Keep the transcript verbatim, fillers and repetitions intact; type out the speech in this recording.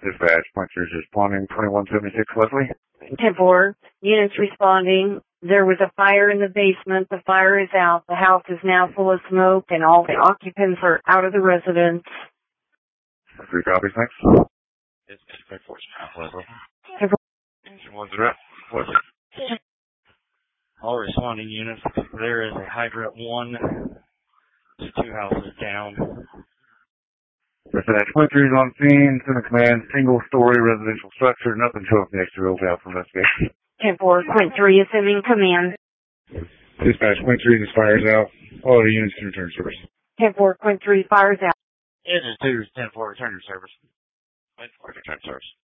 Dispatch, point three is responding, twenty-one seventy-six Leslie. ten four, units responding. There was a fire in the basement. The fire is out. The house is now full of smoke, and all the occupants are out of the residence. Three copies, thanks. Dispatch four, Leslie. ten four. One's direct, Leslie. All responding units, there is a hydrant one. There's two houses down. Dispatch, point three is on scene, send a command, single story residential structure, nothing shows the extra road out for investigation. ten four, point three is sending command. Dispatch, point three, this fire's out. All other units can return service. ten four, point three, fires out. Engine two is ten four, return your service. ten four, return service.